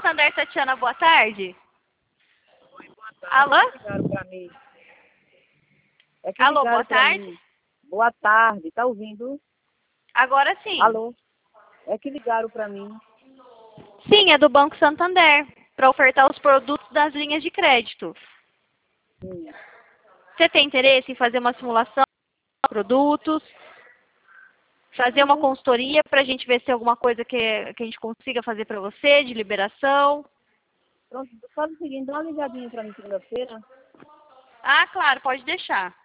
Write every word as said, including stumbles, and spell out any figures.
Santander, Tatiana, boa tarde. Oi, boa tarde. Alô? É que ligaram pra mim. É que Alô, ligaram boa pra tarde. mim. Boa tarde, tá ouvindo? Agora sim. Alô? É que ligaram pra mim. Sim, é do Banco Santander, para ofertar os produtos das linhas de crédito. Hum. Você tem interesse em fazer uma simulação de produtos? Fazer uma consultoria para a gente ver se tem alguma coisa que, que a gente consiga fazer para você, de liberação? Pronto, faz o seguinte, dá uma ligadinha pra mim segunda-feira. Ah, claro, pode deixar.